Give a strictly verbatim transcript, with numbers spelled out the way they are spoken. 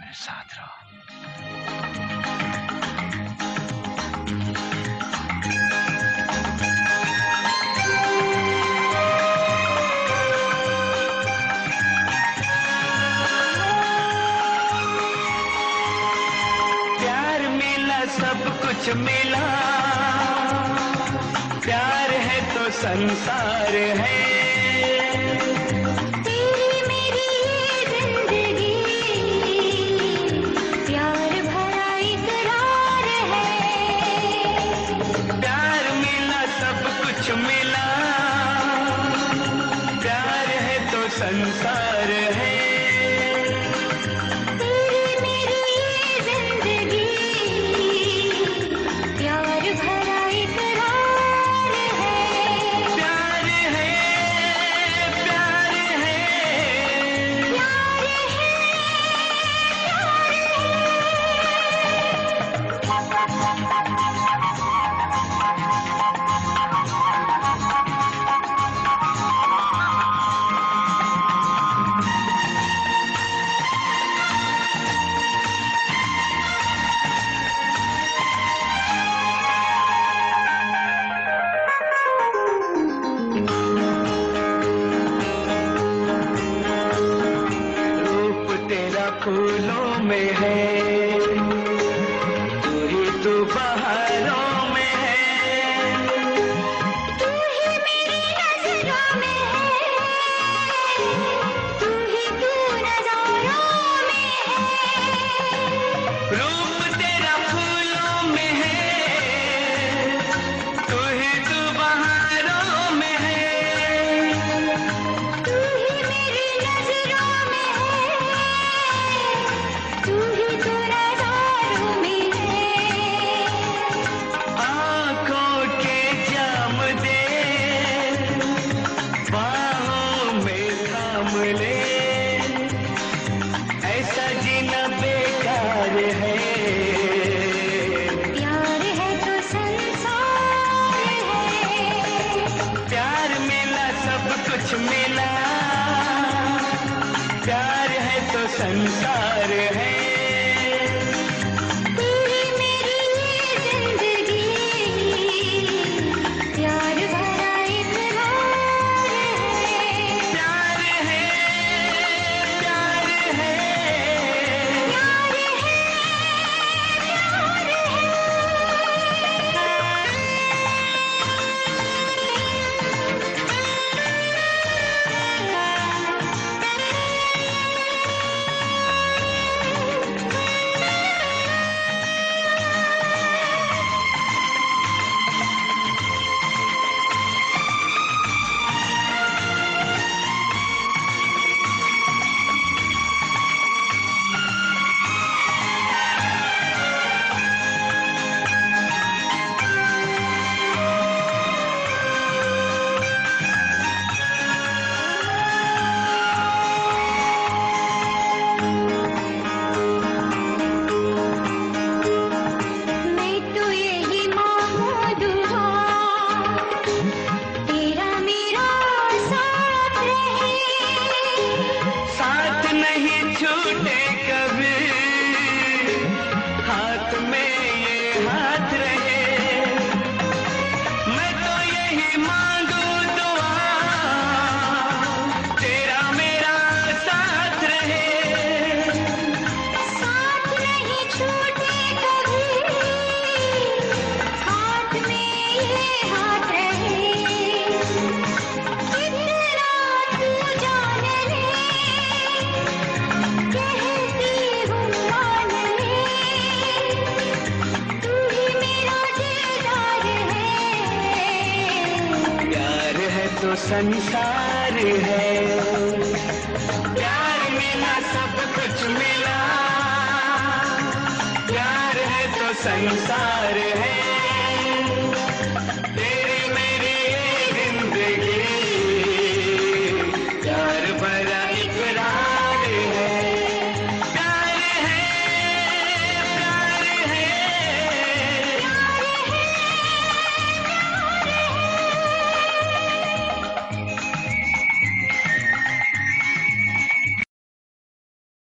मेरे साथ रहो। प्यार मिला सब कुछ मिला, प्यार है तो संसार है। मिला प्यार है तो संसार है। तेरी मेरी ये जिंदगी प्यार भरा इकरार है। प्यार है प्यार है प्यार है फूलों में है, तू ही तू बहारों में है। तू ही मेरी नजरों में है, तू ही तू नजारों में है। रूप तेरा फूलों में है, तू ही तू बहारों में है। तू ही मेरी नजरों में तू ही तो नजारों में है। आँखों के जाम दे, बाहों में थाम ले, ऐसा जीना बेकार है। प्यार है तो संसार है। प्यार मिला सब कुछ मिला, प्यार है तो संसार है। तेरी मेरी ये जिंदगी प्यार भरा इकरार है। प्यार है प्यार है प्यार है छूटे कभी, हाथ में ये हाथ रहे। मैं तो यही मांगू दुआ, तेरा मेरा साथ रहे। साथ नहीं छूटे कभी, हाथ में ये हाथ रहे। कितना तू जान ले, कहती हूँ मान ले, तू ही मेरा दिलदार है। प्यार है तो संसार है, प्यार मिला सब कुछ मिला, प्यार है तो संसार है।